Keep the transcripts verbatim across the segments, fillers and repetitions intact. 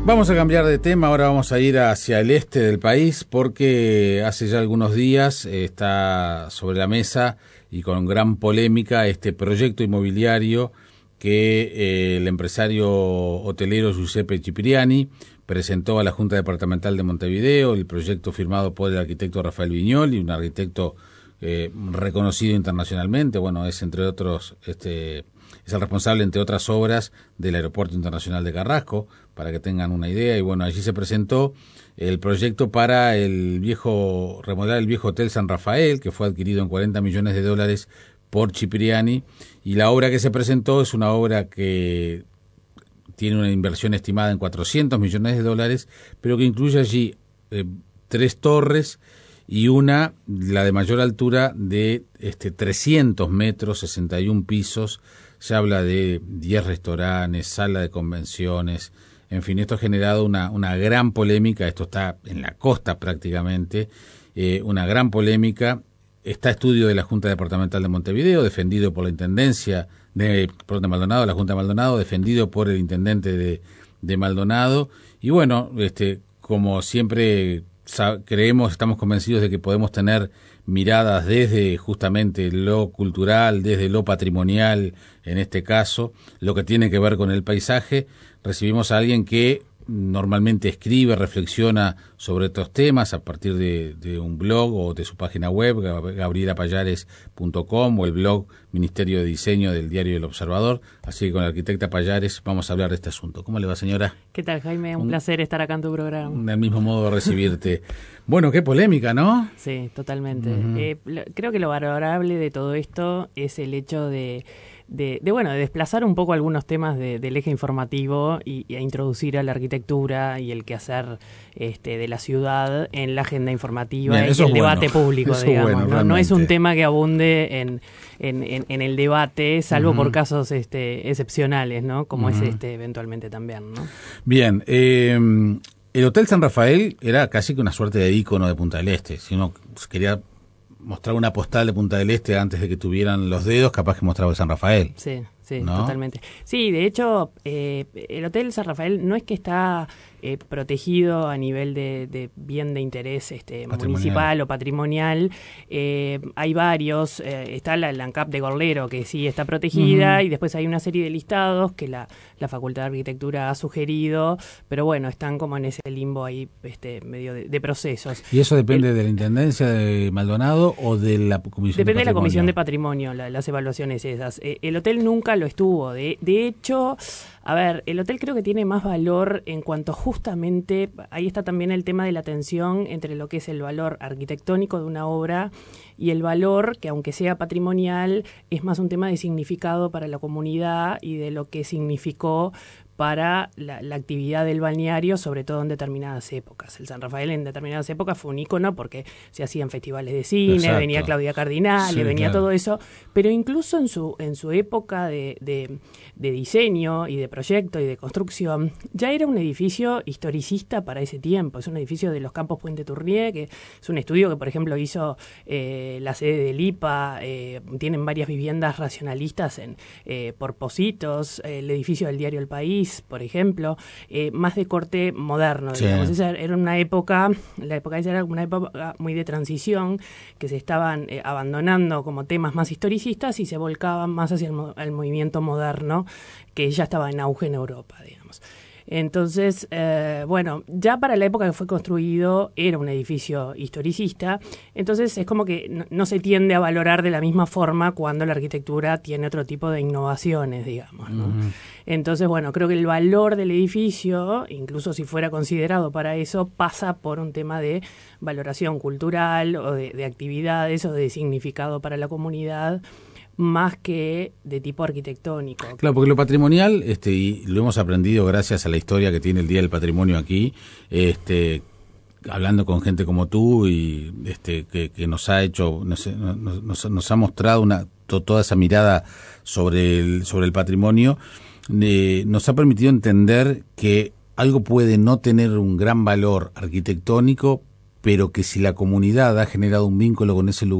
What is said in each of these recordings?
Vamos a cambiar de tema, ahora vamos a ir hacia el este del país porque hace ya algunos días eh, está sobre la mesa y con gran polémica este proyecto inmobiliario que eh, el empresario hotelero Giuseppe Cipriani presentó a la Junta Departamental de Montevideo, el proyecto firmado por el arquitecto Rafael Viñoly, un arquitecto eh, reconocido internacionalmente, bueno, es entre otros, este, es el responsable, entre otras obras, del Aeropuerto Internacional de Carrasco, para que tengan una idea, y bueno, allí se presentó el proyecto para el viejo, remodelar el viejo Hotel San Rafael, que fue adquirido en cuarenta millones de dólares por Cipriani, y la obra que se presentó es una obra que tiene una inversión estimada en cuatrocientos millones de dólares, pero que incluye allí eh, tres torres y una, la de mayor altura, de este trescientos metros, sesenta y un pisos. Se habla de diez restaurantes, sala de convenciones, en fin, esto ha generado una, una gran polémica, esto está en la costa prácticamente, eh, una gran polémica. Está estudio de la Junta Departamental de Montevideo, defendido por la Intendencia de, perdón, de Maldonado, la Junta de Maldonado, defendido por el Intendente de, de Maldonado, y bueno, este, como siempre creemos, estamos convencidos de que podemos tener miradas desde justamente lo cultural, desde lo patrimonial, en este caso, lo que tiene que ver con el paisaje. Recibimos a alguien que normalmente escribe, reflexiona sobre estos temas a partir de, de un blog o de su página web, gabriela payares punto com, o el blog Ministerio de Diseño del diario El Observador. Así que con la arquitecta Payares vamos a hablar de este asunto. ¿Cómo le va, señora? ¿Qué tal, Jaime? Un, un placer estar acá en tu programa. Del mismo modo recibirte. Bueno, qué polémica, ¿no? Sí, totalmente. Uh-huh. eh, creo que lo valorable de todo esto es el hecho de De, de bueno de desplazar un poco algunos temas de, del eje informativo y, y a introducir a la arquitectura y el quehacer este, de la ciudad en la agenda informativa. Bien, y el es debate bueno. público, eso digamos. Bueno, ¿no? no es un tema que abunde en, en, en, en el debate, salvo uh-huh. por casos este, excepcionales, ¿no? Como uh-huh. es este eventualmente también, ¿no? Bien, eh, el Hotel San Rafael era casi que una suerte de ícono de Punta del Este. Si uno quería mostrar una postal de Punta del Este antes de que tuvieran los dedos, capaz que mostraba el San Rafael. Sí, sí, ¿no? Totalmente. Sí, de hecho, eh, el Hotel San Rafael no es que está eh, protegido a nivel de, de bien de interés este, municipal o patrimonial. Eh, hay varios, eh, está la, la ANCAP de Gorlero, que sí está protegida, uh-huh. y después hay una serie de listados que la, la Facultad de Arquitectura ha sugerido, pero bueno, están como en ese limbo ahí este, medio de, de procesos. ¿Y eso depende el, de la Intendencia de Maldonado o de la Comisión depende de Patrimonio? Depende de la Comisión de Patrimonio, la, las evaluaciones esas. Eh, el hotel nunca lo estuvo. De, de hecho, a ver, el hotel creo que tiene más valor en cuanto justamente, ahí está también el tema de la tensión entre lo que es el valor arquitectónico de una obra y el valor, que aunque sea patrimonial, es más un tema de significado para la comunidad y de lo que significó para la, la actividad del balneario, sobre todo en determinadas épocas. El San Rafael en determinadas épocas fue un ícono porque se hacían festivales de cine, Exacto. venía Claudia Cardinale, sí, venía claro. todo eso, pero incluso en su en su época de, de, de diseño y de proyecto y de construcción, ya era un edificio historicista para ese tiempo. Es un edificio de los Campos Puente Tournier, que es un estudio que, por ejemplo, hizo eh, la sede del I P A, eh, tienen varias viviendas racionalistas en eh, por Positos, eh, el edificio del diario El País, por ejemplo, eh, más de corte moderno, sí. digamos. Esa era una época, la época esa era una época muy de transición, que se estaban eh, abandonando como temas más historicistas y se volcaban más hacia el, el movimiento moderno, que ya estaba en auge en Europa, digamos. Entonces, eh, bueno, ya para la época que fue construido era un edificio historicista, entonces es como que no, no se tiende a valorar de la misma forma cuando la arquitectura tiene otro tipo de innovaciones, digamos, ¿no? Uh-huh. Entonces, bueno, creo que el valor del edificio, incluso si fuera considerado para eso, pasa por un tema de valoración cultural o de, de actividades o de significado para la comunidad, más que de tipo arquitectónico. Claro, porque lo patrimonial, este, y lo hemos aprendido gracias a la historia que tiene el Día del Patrimonio aquí, este, hablando con gente como tú y este, que, que nos ha hecho, nos, nos, nos ha mostrado una to, toda esa mirada sobre el, sobre el patrimonio, eh, nos ha permitido entender que algo puede no tener un gran valor arquitectónico, pero que si la comunidad ha generado un vínculo con ese lugar,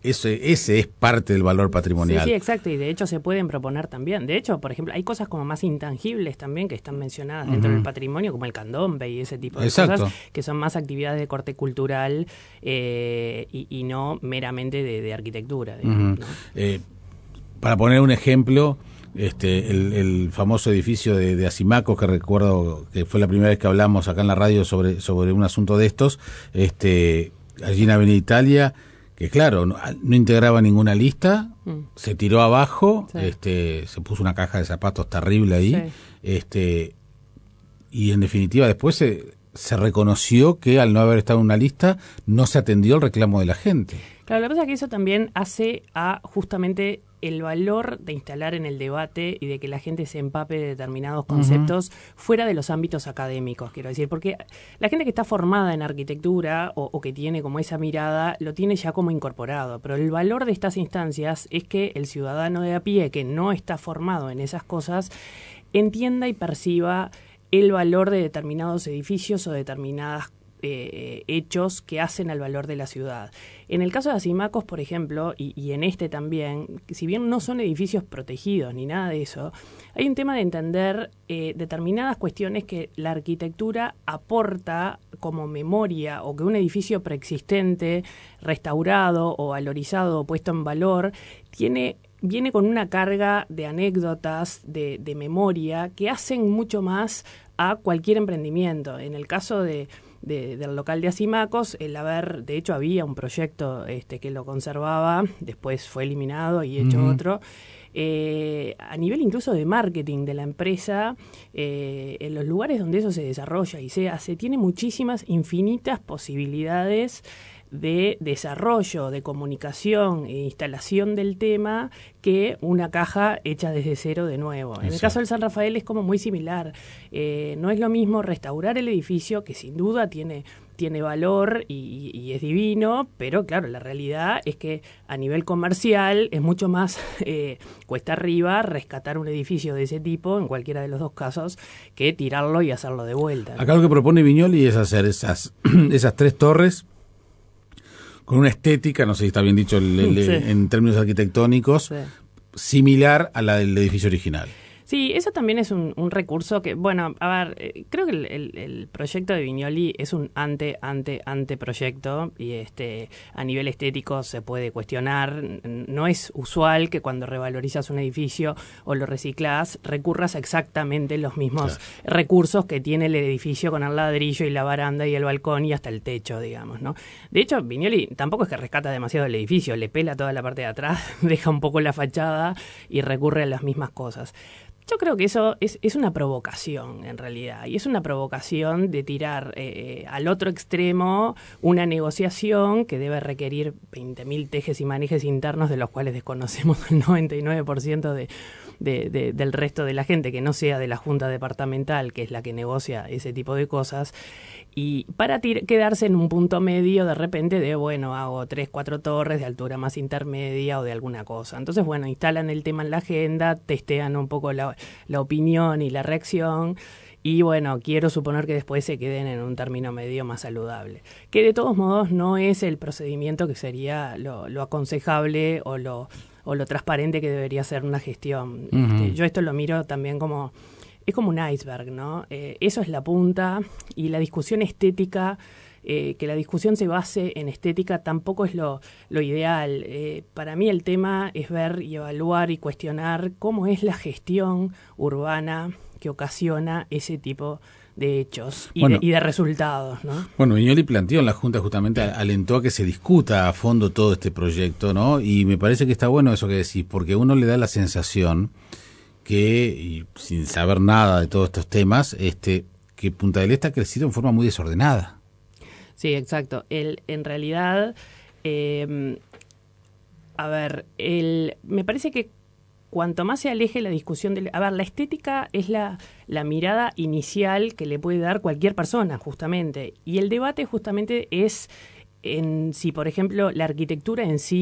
ese, ese es parte del valor patrimonial. Sí, sí, exacto, y de hecho se pueden proponer también. De hecho, por ejemplo, hay cosas como más intangibles también que están mencionadas dentro uh-huh. del patrimonio, como el candombe y ese tipo de exacto. cosas, que son más actividades de corte cultural eh, y, y no meramente de, de arquitectura. Digamos, uh-huh. ¿no? eh, para poner un ejemplo, este el, el famoso edificio de, de Asimacos, que recuerdo que fue la primera vez que hablamos acá en la radio sobre, sobre un asunto de estos, este allí en Avenida Italia, que claro, no, no integraba ninguna lista, mm. se tiró abajo, sí. este se puso una caja de zapatos terrible ahí, sí. este y en definitiva después se, se reconoció que al no haber estado en una lista no se atendió el reclamo de la gente. Claro, lo que pasa es que eso también hace a justamente el valor de instalar en el debate y de que la gente se empape de determinados conceptos uh-huh. fuera de los ámbitos académicos, quiero decir, porque la gente que está formada en arquitectura o, o que tiene como esa mirada, lo tiene ya como incorporado, pero el valor de estas instancias es que el ciudadano de a pie que no está formado en esas cosas entienda y perciba el valor de determinados edificios o determinadas Eh, hechos que hacen al valor de la ciudad. En el caso de Asimacos, por ejemplo, y, y en este también, si bien no son edificios protegidos ni nada de eso, hay un tema de entender eh, determinadas cuestiones que la arquitectura aporta como memoria o que un edificio preexistente, restaurado o valorizado o puesto en valor, tiene viene con una carga de anécdotas, de, de memoria, que hacen mucho más a cualquier emprendimiento. En el caso de De, del local de Asimacos, el haber, de hecho había un proyecto este, que lo conservaba, después fue eliminado y hecho uh-huh. otro, eh, a nivel incluso de marketing de la empresa, eh, en los lugares donde eso se desarrolla y se hace, tiene muchísimas, infinitas posibilidades de desarrollo, de comunicación e instalación del tema que una caja hecha desde cero de nuevo. En Exacto. el caso del San Rafael es como muy similar. Eh, no es lo mismo restaurar el edificio, que sin duda tiene, tiene valor y, y es divino, pero claro, la realidad es que a nivel comercial es mucho más eh, cuesta arriba rescatar un edificio de ese tipo, en cualquiera de los dos casos, que tirarlo y hacerlo de vuelta, ¿no? Acá lo que propone Viñoly es hacer esas, esas tres torres con una estética, no sé si está bien dicho el, el, sí. en términos arquitectónicos, sí. similar a la del edificio original. Sí, eso también es un, un recurso que, bueno, a ver, eh, creo que el, el, el proyecto de Viñoly es un ante, ante, anteproyecto y este a nivel estético se puede cuestionar. No es usual que cuando revalorizas un edificio o lo reciclás recurras a exactamente los mismos claro. recursos que tiene el edificio con el ladrillo y la baranda y el balcón y hasta el techo, digamos, ¿no? De hecho, Viñoly tampoco es que rescata demasiado el edificio, le pela toda la parte de atrás, deja un poco la fachada y recurre a las mismas cosas. Yo creo que eso es, es una provocación, en realidad, y es una provocación de tirar eh, al otro extremo una negociación que debe requerir veinte mil tejes y manejes internos, de los cuales desconocemos el noventa y nueve por ciento de, de, de, del resto de la gente, que no sea de la Junta Departamental, que es la que negocia ese tipo de cosas, y para tir- quedarse en un punto medio de repente de, bueno, hago tres, cuatro torres de altura más intermedia o de alguna cosa. Entonces, bueno, instalan el tema en la agenda, testean un poco la, la opinión y la reacción y, bueno, quiero suponer que después se queden en un término medio más saludable. Que de todos modos no es el procedimiento que sería lo, lo aconsejable o lo, o lo transparente que debería ser una gestión. Uh-huh. Este, yo esto lo miro también como... Es como un iceberg, ¿no? Eh, eso es la punta y la discusión estética, eh, que la discusión se base en estética tampoco es lo, lo ideal. Eh, para mí el tema es ver y evaluar y cuestionar cómo es la gestión urbana que ocasiona ese tipo de hechos y, bueno, de, y de resultados, ¿no? Bueno, Viñoly planteó en la Junta, justamente alentó a que se discuta a fondo todo este proyecto, ¿no? Y me parece que está bueno eso que decís, porque uno le da la sensación que, y sin saber nada de todos estos temas, este que Punta del Este ha crecido en forma muy desordenada. Sí, exacto. El, en realidad, eh, a ver, el, me parece que cuanto más se aleje la discusión de... A ver, la estética es la, la mirada inicial que le puede dar cualquier persona, justamente. Y el debate justamente es en si, por ejemplo, la arquitectura en sí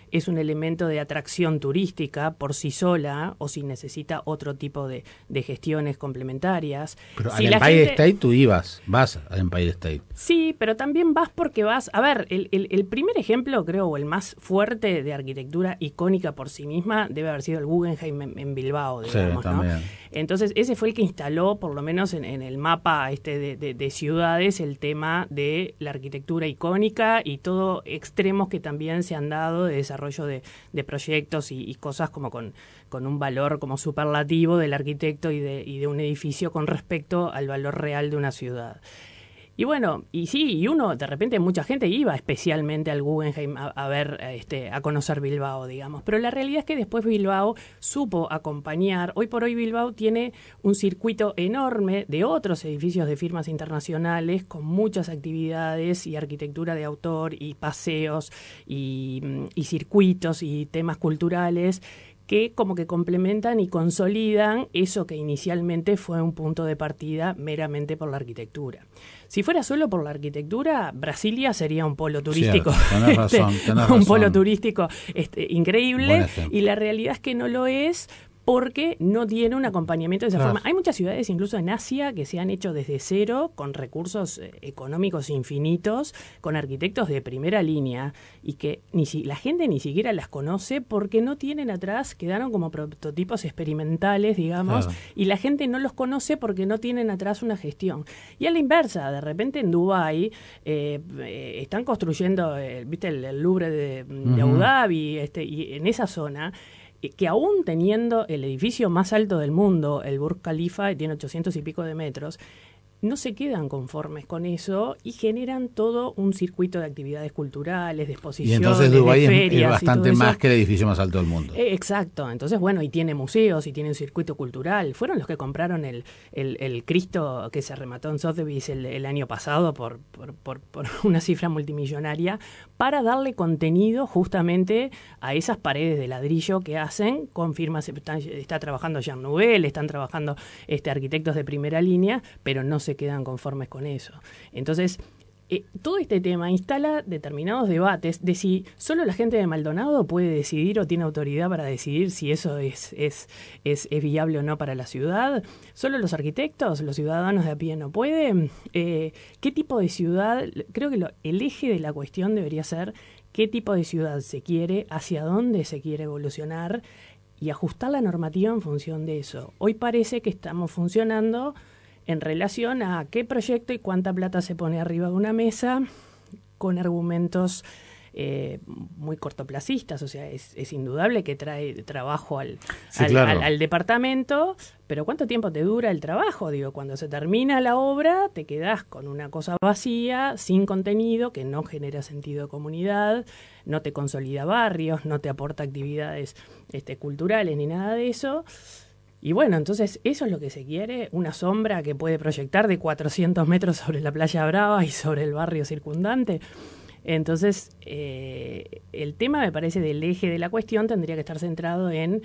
es un elemento de atracción turística por sí sola o si necesita otro tipo de, de gestiones complementarias. Pero si al la Empire gente... State tú ibas, vas al Empire State. Sí, pero también vas porque vas... A ver, el, el, el primer ejemplo, creo, o el más fuerte de arquitectura icónica por sí misma debe haber sido el Guggenheim en, en Bilbao, digamos, sí, ¿no? también. Entonces, ese fue el que instaló, por lo menos en, en el mapa este de, de, de ciudades, el tema de la arquitectura icónica y todo extremos que también se han dado de desarrollo de, de proyectos y, y cosas como con, con un valor como superlativo del arquitecto y de, y de un edificio con respecto al valor real de una ciudad. Y bueno, y sí, y uno, de repente mucha gente iba especialmente al Guggenheim a, a ver, este, a conocer Bilbao, digamos. Pero la realidad es que después Bilbao supo acompañar. Hoy por hoy Bilbao tiene un circuito enorme de otros edificios de firmas internacionales con muchas actividades y arquitectura de autor y paseos y, y circuitos y temas culturales que como que complementan y consolidan eso que inicialmente fue un punto de partida meramente por la arquitectura. Si fuera solo por la arquitectura, Brasilia sería un polo turístico, Cierto, tenés razón, este, tenés un razón. polo turístico este, increíble, y la realidad es que no lo es porque no tiene un acompañamiento de esa claro. forma. Hay muchas ciudades, incluso en Asia, que se han hecho desde cero, con recursos eh, económicos infinitos, con arquitectos de primera línea, y que ni si, la gente ni siquiera las conoce porque no tienen atrás, quedaron como prototipos experimentales, digamos, claro. y la gente no los conoce porque no tienen atrás una gestión. Y a la inversa, de repente en Dubái eh, eh, están construyendo, eh, viste, el, el Louvre de, de uh-huh. Abu Dhabi, este, y en esa zona, que aún teniendo el edificio más alto del mundo, el Burj Khalifa, tiene ochocientos y pico de metros, no se quedan conformes con eso y generan todo un circuito de actividades culturales, de exposiciones, y entonces Dubái de ferias, es bastante y todo más eso. Que el edificio más alto del mundo. Eh, exacto, entonces bueno, y tiene museos y tiene un circuito cultural. Fueron los que compraron el, el, el Cristo que se remató en Sotheby's el, el año pasado por, por, por, por una cifra multimillonaria para darle contenido justamente a esas paredes de ladrillo que hacen con firmas. Está, está trabajando Jean Nouvel, están trabajando este, arquitectos de primera línea, pero no se quedan conformes con eso. Entonces, eh, todo este tema instala determinados debates de si solo la gente de Maldonado puede decidir o tiene autoridad para decidir si eso es, es, es, es viable o no para la ciudad. ¿Solo los arquitectos, los ciudadanos de a pie no pueden? Eh, ¿Qué tipo de ciudad? Creo que lo, el eje de la cuestión debería ser qué tipo de ciudad se quiere, hacia dónde se quiere evolucionar y ajustar la normativa en función de eso. Hoy parece que estamos funcionando en relación a qué proyecto y cuánta plata se pone arriba de una mesa con argumentos eh, muy cortoplacistas. O sea, es, es indudable que trae trabajo al, sí, al, claro. al, al departamento, pero ¿cuánto tiempo te dura el trabajo? Digo, cuando se termina la obra te quedás con una cosa vacía, sin contenido, que no genera sentido de comunidad, no te consolida barrios, no te aporta actividades este, culturales ni nada de eso. Y bueno, entonces eso es lo que se quiere, una sombra que puede proyectar de cuatrocientos metros sobre la Playa Brava y sobre el barrio circundante. Entonces, eh, el tema, me parece, del eje de la cuestión tendría que estar centrado en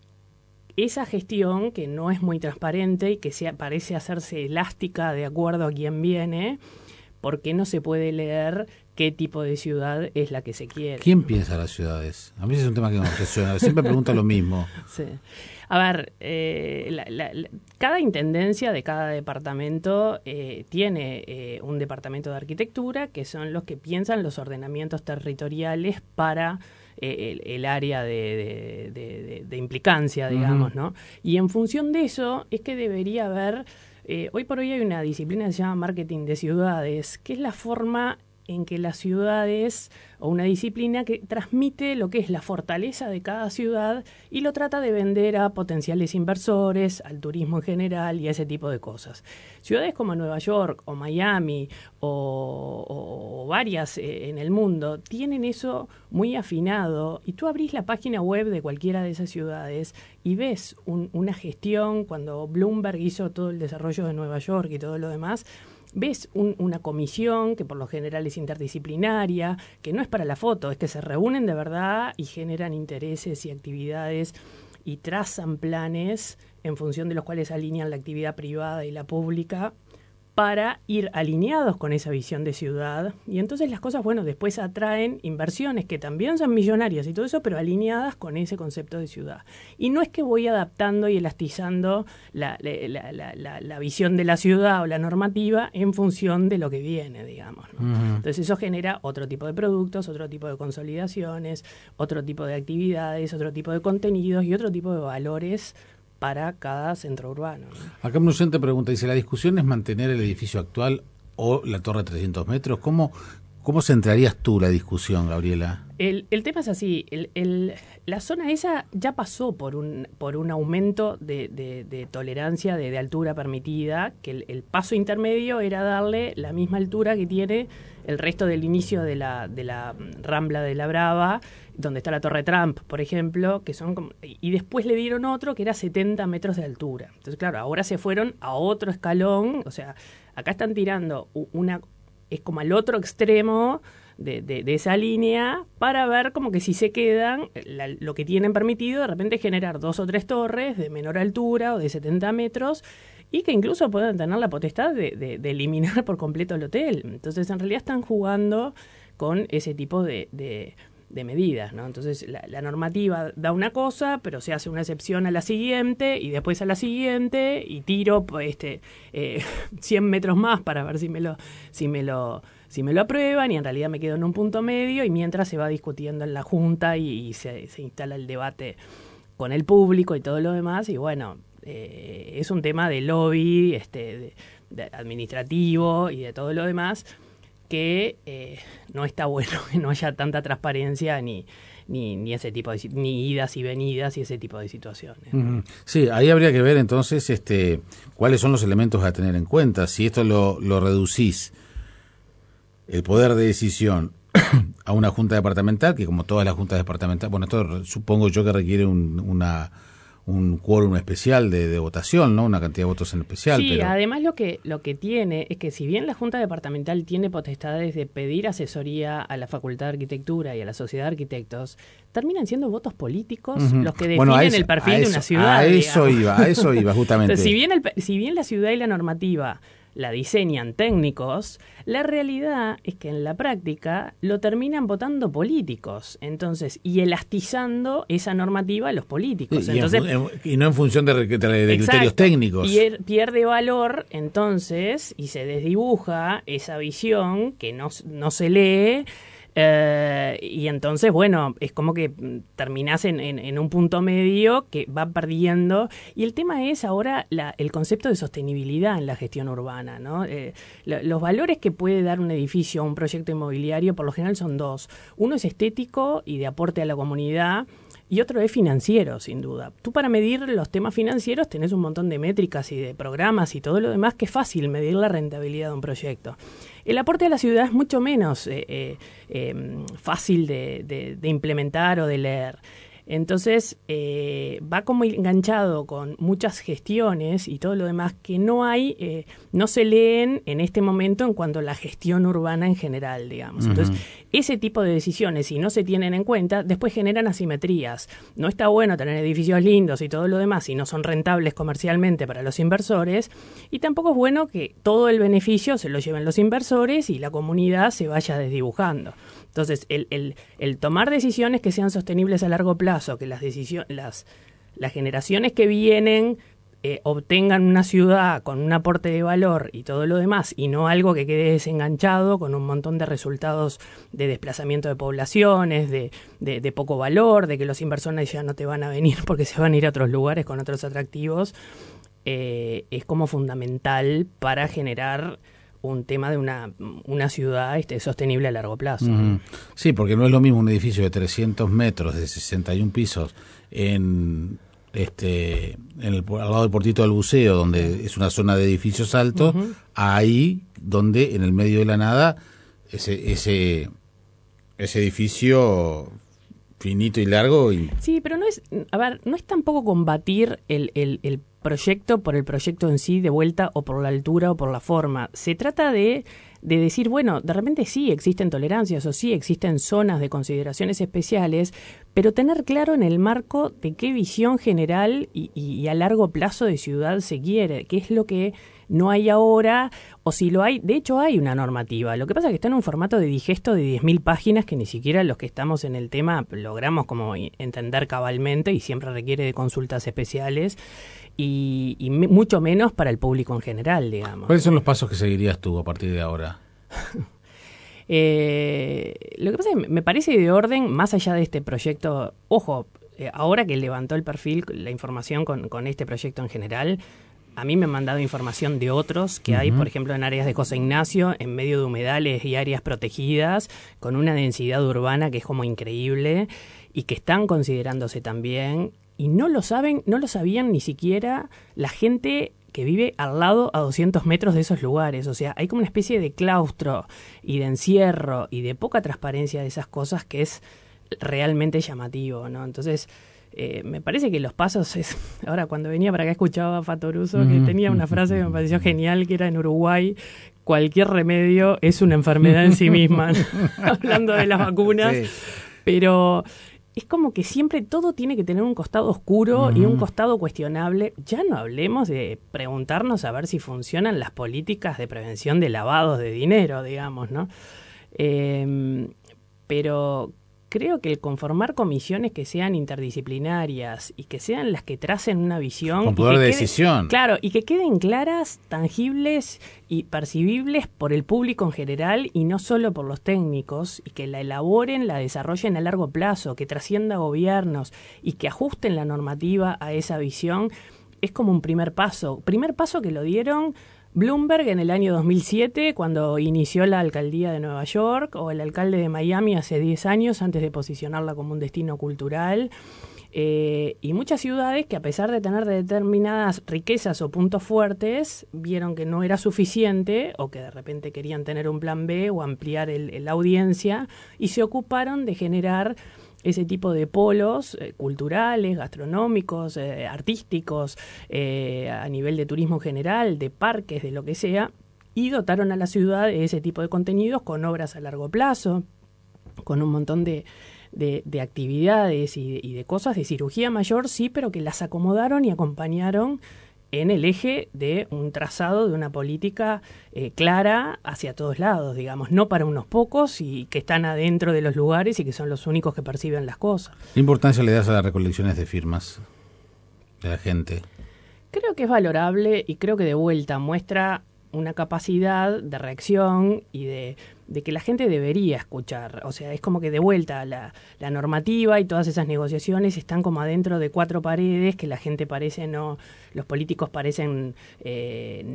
esa gestión que no es muy transparente y que se, parece hacerse elástica de acuerdo a quién viene, porque no se puede leer qué tipo de ciudad es la que se quiere. ¿Quién piensa las ciudades? A mí es un tema que me obsesiona. Siempre pregunto lo mismo. Sí. A ver, eh, la, la, la, cada intendencia de cada departamento eh, tiene eh, un departamento de arquitectura que son los que piensan los ordenamientos territoriales para eh, el, el área de, de, de, de, de implicancia, digamos, uh-huh. ¿no? Y en función de eso es que debería haber... Eh, hoy por hoy hay una disciplina que se llama marketing de ciudades, que es la forma en que las ciudades, o una disciplina que transmite lo que es la fortaleza de cada ciudad y lo trata de vender a potenciales inversores, al turismo en general y a ese tipo de cosas. Ciudades como Nueva York o Miami o, o, o varias eh, en el mundo tienen eso muy afinado, y tú abrís la página web de cualquiera de esas ciudades y ves un, una gestión. Cuando Bloomberg hizo todo el desarrollo de Nueva York y todo lo demás, ves un, una comisión que por lo general es interdisciplinaria, que no es para la foto, es que se reúnen de verdad y generan intereses y actividades y trazan planes en función de los cuales alinean la actividad privada y la pública para ir alineados con esa visión de ciudad. Y entonces las cosas, bueno, después atraen inversiones que también son millonarias y todo eso, pero alineadas con ese concepto de ciudad. Y no es que voy adaptando y elastizando la, la, la, la, la visión de la ciudad o la normativa en función de lo que viene, digamos, ¿no? Uh-huh. Entonces eso genera otro tipo de productos, otro tipo de consolidaciones, otro tipo de actividades, otro tipo de contenidos y otro tipo de valores para cada centro urbano, ¿no? Acá un oyente pregunta, dice, ¿la discusión es mantener el edificio actual o la torre de trescientos metros? ¿Cómo, cómo centrarías tú la discusión, Gabriela? El, el tema es así, el, el, la zona esa ya pasó por un, por un aumento de, de, de tolerancia de, de altura permitida, que el, el paso intermedio era darle la misma altura que tiene el resto del inicio de la, de la Rambla de la Brava, donde está la Torre Trump, por ejemplo, que son como, y después le dieron otro que era setenta metros de altura. Entonces, claro, ahora se fueron a otro escalón, o sea, acá están tirando una, es como al otro extremo de, de, de esa línea para ver como que si se quedan, la, lo que tienen permitido de repente generar dos o tres torres de menor altura o de setenta metros y que incluso puedan tener la potestad de, de, de eliminar por completo el hotel. Entonces, en realidad están jugando con ese tipo de... de de medidas, ¿no? Entonces la, la normativa da una cosa, pero se hace una excepción a la siguiente y después a la siguiente y tiro este eh, cien metros más para ver si me lo si me lo si me lo aprueban y en realidad me quedo en un punto medio y mientras se va discutiendo en la Junta y, y se, se instala el debate con el público y todo lo demás y bueno, eh, es un tema de lobby, este de, de administrativo y de todo lo demás que eh, no está bueno que no haya tanta transparencia ni, ni, ni ese tipo de ni idas y venidas y ese tipo de situaciones. Uh-huh. Sí, ahí habría que ver entonces este cuáles son los elementos a tener en cuenta. Si esto lo, lo reducís, el poder de decisión a una junta departamental, que como todas las juntas departamentales, bueno, esto supongo yo que requiere un, una... un quórum especial de, de votación, ¿no? Una cantidad de votos en especial. Sí, pero... además lo que lo que tiene es que si bien la Junta Departamental tiene potestades de pedir asesoría a la Facultad de Arquitectura y a la Sociedad de Arquitectos, terminan siendo votos políticos uh-huh. los que definen bueno, eso, el perfil eso, de una ciudad. A eso digamos. iba, a eso iba justamente. Entonces, si bien, el, si bien la ciudad y la normativa la diseñan técnicos, la realidad es que en la práctica lo terminan votando políticos, entonces, y elastizando esa normativa a los políticos. Sí, entonces, y, en, y no en función de, de, de criterios técnicos. Y pierde valor, entonces, y se desdibuja esa visión que no, no se lee. Uh, y entonces, bueno, es como que terminás en, en, en un punto medio que va perdiendo. Y el tema es ahora la, el concepto de sostenibilidad en la gestión urbana, ¿no? Eh, lo, los valores que puede dar un edificio o un proyecto inmobiliario, por lo general son dos. Uno es estético y de aporte a la comunidad. Y otro es financiero, sin duda. Tú para medir los temas financieros tenés un montón de métricas y de programas y todo lo demás que es fácil medir la rentabilidad de un proyecto. El aporte a la ciudad es mucho menos eh, eh, eh, fácil de, de, de implementar o de leer. Entonces, eh, va como enganchado con muchas gestiones y todo lo demás que no hay, eh, no se leen en este momento en cuanto a la gestión urbana en general, digamos. Uh-huh. Entonces, ese tipo de decisiones, si no se tienen en cuenta, después generan asimetrías. No está bueno tener edificios lindos y todo lo demás si no son rentables comercialmente para los inversores, y tampoco es bueno que todo el beneficio se lo lleven los inversores y la comunidad se vaya desdibujando. Entonces, el, el, el tomar decisiones que sean sostenibles a largo plazo, que las decisiones, las, las generaciones que vienen eh, obtengan una ciudad con un aporte de valor y todo lo demás, y no algo que quede desenganchado con un montón de resultados de desplazamiento de poblaciones, de, de, de poco valor, de que los inversores ya no te van a venir porque se van a ir a otros lugares con otros atractivos, eh, es como fundamental para generar un tema de una, una ciudad este, sostenible a largo plazo. Uh-huh. Sí, porque no es lo mismo un edificio de trescientos metros, de sesenta y un pisos, en este en el, al lado del Portito del Buceo, donde es una zona de edificios altos, uh-huh. ahí donde en el medio de la nada ese ese ese edificio finito y largo. Y... Sí, pero no es, a ver, no es tampoco combatir el, el, el proyecto por el proyecto en sí de vuelta o por la altura o por la forma. Se trata de, de decir, bueno, de repente sí existen tolerancias o sí existen zonas de consideraciones especiales, pero tener claro en el marco de qué visión general y, y, y a largo plazo de ciudad se quiere, qué es lo que no hay ahora o si lo hay, de hecho hay una normativa. Lo que pasa es que está en un formato de digesto de diez mil páginas que ni siquiera los que estamos en el tema logramos como entender cabalmente y siempre requiere de consultas especiales y, y me, mucho menos para el público en general, digamos. ¿Cuáles son los pasos que seguirías tú a partir de ahora? eh, lo que pasa es que me parece de orden, más allá de este proyecto, ojo, eh, ahora que levantó el perfil, la información con, con este proyecto en general, a mí me han mandado información de otros que uh-huh. hay, por ejemplo, en áreas de José Ignacio, en medio de humedales y áreas protegidas, con una densidad urbana que es como increíble y que están considerándose también, y no lo saben, no lo sabían ni siquiera la gente que vive al lado a doscientos metros de esos lugares. O sea, hay como una especie de claustro y de encierro y de poca transparencia de esas cosas que es realmente llamativo, ¿no? Entonces, Eh, me parece que los pasos es... Ahora, cuando venía para acá escuchaba a Fatoruso, que tenía una frase que me pareció genial, que era: en Uruguay cualquier remedio es una enfermedad en sí misma, ¿no? Hablando de las vacunas. Sí. Pero es como que siempre todo tiene que tener un costado oscuro uh-huh. y un costado cuestionable. Ya no hablemos de preguntarnos a ver si funcionan las políticas de prevención de lavados de dinero, digamos, ¿no? Eh, pero... Creo que el conformar comisiones que sean interdisciplinarias y que sean las que tracen una visión... Con poder y que de quede, decisión. Claro, y que queden claras, tangibles y percibibles por el público en general y no solo por los técnicos, y que la elaboren, la desarrollen a largo plazo, que trascienda gobiernos y que ajusten la normativa a esa visión, es como un primer paso. Primer paso que lo dieron Bloomberg en el año dos mil siete, cuando inició la alcaldía de Nueva York, o el alcalde de Miami hace diez años, antes de posicionarla como un destino cultural. Eh, y muchas ciudades que, a pesar de tener determinadas riquezas o puntos fuertes, vieron que no era suficiente, o que de repente querían tener un plan B o ampliar el, el, la audiencia, y se ocuparon de generar ese tipo de polos eh, culturales, gastronómicos, eh, artísticos, eh, a nivel de turismo general, de parques, de lo que sea, y dotaron a la ciudad de ese tipo de contenidos con obras a largo plazo, con un montón de, de, de actividades y de, y de cosas de cirugía mayor, sí, pero que las acomodaron y acompañaron en el eje de un trazado de una política eh, clara hacia todos lados, digamos, no para unos pocos y que están adentro de los lugares y que son los únicos que perciben las cosas. ¿Qué importancia le das a las recolecciones de firmas de la gente? Creo que es valorable y creo que de vuelta muestra una capacidad de reacción y de, de que la gente debería escuchar. O sea, es como que de vuelta la, la normativa y todas esas negociaciones están como adentro de cuatro paredes que la gente parece no... Los políticos parecen eh,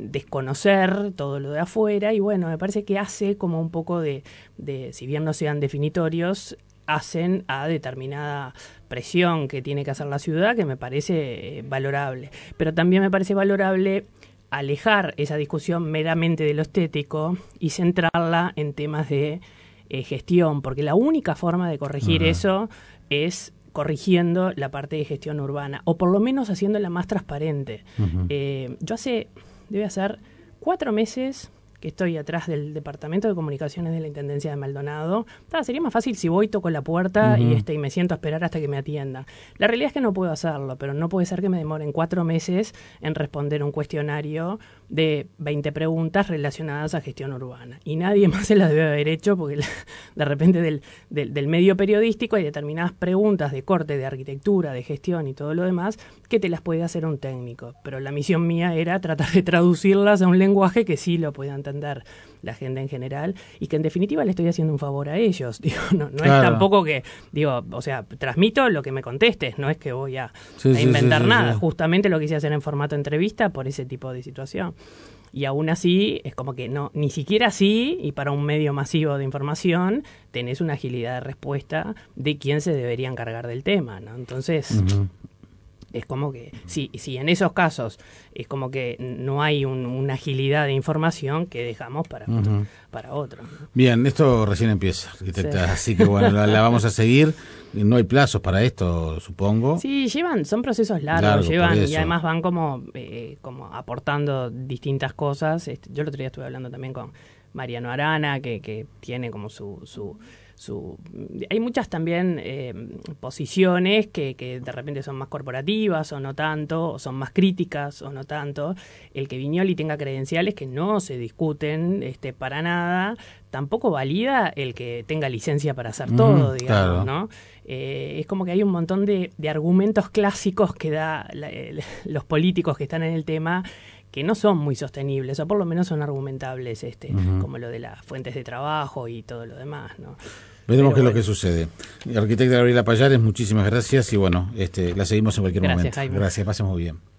desconocer todo lo de afuera, y bueno, me parece que hace como un poco de, de, si bien no sean definitorios, hacen a determinada presión que tiene que hacer la ciudad, que me parece eh, valorable. Pero también me parece valorable alejar esa discusión meramente de lo estético y centrarla en temas de eh, gestión, porque la única forma de corregir uh-huh. eso es corrigiendo la parte de gestión urbana, o por lo menos haciéndola más transparente. Uh-huh. Eh, yo hace, debe hacer cuatro meses que estoy atrás del Departamento de Comunicaciones de la Intendencia de Maldonado. Ah, sería más fácil si voy, toco la puerta uh-huh. y, este, y me siento a esperar hasta que me atiendan. La realidad es que no puedo hacerlo, pero no puede ser que me demoren cuatro meses en responder un cuestionario de veinte preguntas relacionadas a gestión urbana. Y nadie más se las debe haber hecho, porque de repente del, del, del medio periodístico hay determinadas preguntas de corte, de arquitectura, de gestión y todo lo demás, que te las puede hacer un técnico. Pero la misión mía era tratar de traducirlas a un lenguaje que sí lo pueda entender la gente en general, y que en definitiva le estoy haciendo un favor a ellos. Digo, no, no claro. es tampoco que, digo, o sea, transmito lo que me contestes, no es que voy a, sí, a inventar sí, sí, nada, sí, sí. Justamente lo quise hacer en formato entrevista por ese tipo de situación. Y aún así, es como que no, ni siquiera así, y para un medio masivo de información, tenés una agilidad de respuesta de quién se debería encargar del tema, ¿no? Entonces... Uh-huh. Es como que, si, si en esos casos es como que no hay un, una agilidad de información que dejamos para, uh-huh. para otro, ¿no? Bien, esto recién empieza, sí. Así que bueno, la, la vamos a seguir. No hay plazos para esto, supongo. Sí, llevan, son procesos largos, Largo, llevan y además van como, eh, como aportando distintas cosas. Este, yo el otro día estuve hablando también con Mariano Arana, que, que tiene como su... su su hay muchas también eh, posiciones que, que de repente son más corporativas o no tanto, o son más críticas o no tanto. El que Viñoly tenga credenciales que no se discuten este, para nada, tampoco valida el que tenga licencia para hacer todo, mm, digamos, claro. ¿no? Eh, es como que hay un montón de, de argumentos clásicos que da la, el, los políticos que están en el tema que no son muy sostenibles, o por lo menos son argumentables, este, uh-huh. como lo de las fuentes de trabajo y todo lo demás, ¿no? Veremos qué es bueno. lo que sucede. Arquitecta Gabriela Pallares, muchísimas gracias y bueno, este, la seguimos en cualquier gracias, momento. Jaime. Gracias, pasemos bien.